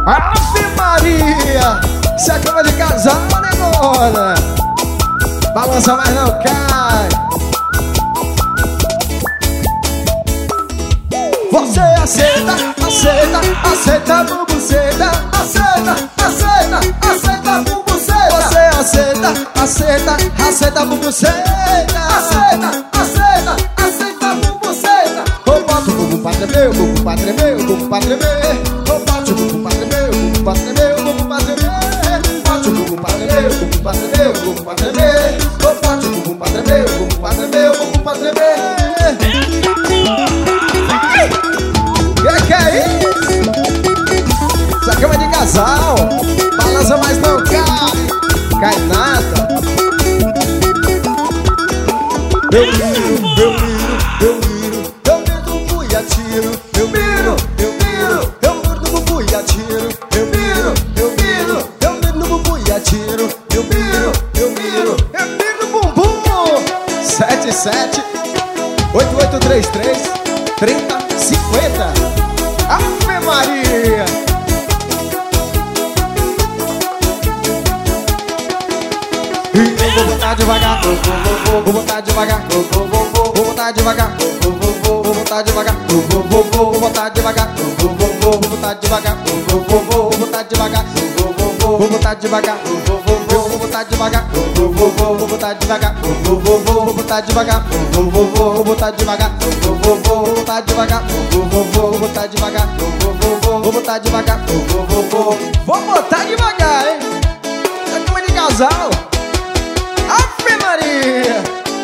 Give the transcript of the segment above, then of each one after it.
Ave Maria, se é cama de casal, negona. Balança, mas não cai. Você aceita, aceita, aceita bubuceta. Aceita, aceita, aceita bubuceta. Você aceita, aceita, aceita bubuceta. Aceita, aceita, aceita bubuceta. Eu boto o bumbum pra tremer, o bumbum pra tremer, o bumbum pra tremer. Eu boto o bumbum pra tremer, o bumbum pra tremer, o bumbum pra tremer. Boto o bumbum pra tremer, o bumbum pra tremer, o bumbum pra tremer. Eu boto o bumbum pra tremer, o bumbum pra tremer, o bumbum pra tremer. Que é isso? Essa cama de casal. Balança, mas não cai. Cai nada. Eu miro, eu miro, eu miro. Eu miro no bumbum e atiro. Eu miro, eu miro. Eu miro no bumbum e atiro. Eu miro, eu miro. Eu miro no bumbum e atiro. Eu miro, eu miro. Eu miro no bumbum. 77 8833 3050. Ave Maria. Vou botar devagar, vou botar devagar, vou botar devagar, vou botar devagar, vou botar devagar, vou botar devagar, vou botar devagar, vou botar devagar, vou botar devagar, vou botar devagar, vou botar devagar, vou botar devagar, vou botar devagar, vou botar devagar, vou botar devagar, vou botar devagar, hein? É cama de casal. Ave Maria.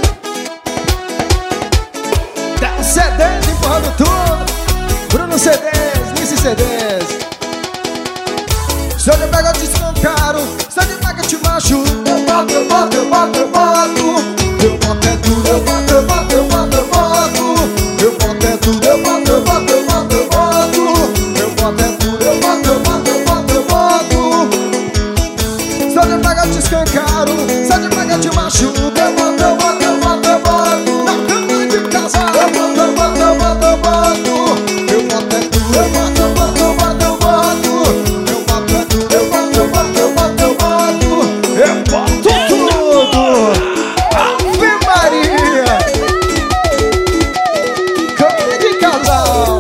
Tá o CDs empurrando tudo. Bruno CDs, Nice CDs. Se eu te pego eu te escancaro. Se eu te pego eu te machuco. Eu boto, eu boto, eu boto, eu boto. Eu boto é tudo, eu boto, eu boto, eu boto, eu boto. Eu boto é tudo, eu boto, eu boto, eu boto, eu boto. Eu boto é tudo, eu boto, eu boto, eu boto, eu boto. Se eu te pego eu te escancaro. Se eu te pego eu te machuco. Eu boto, eu boto, eu boto, eu boto. Na cama de casal. Eu boto, eu boto, eu boto, eu boto. Eu boto é tudo, eu boto, eu boto, eu boto, eu boto. Eu boto é tudo, eu boto, eu boto, eu boto, eu boto. Eu boto tudo. Ave Maria. Cama de casal.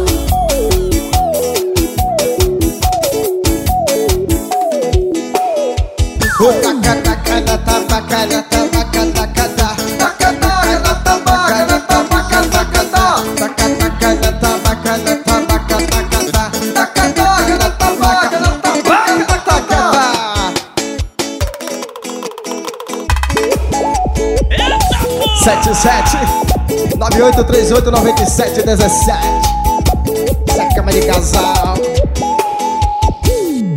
O taca, taca, na tabaca, na tabaca, taca, taca, taca, na tabaca, na tabaca, taca, taca, taca, na tabaca, na tabaca, taca, taca, na tabaca, na tabaca, taca. 77 9838 9717. Essa cama de casal.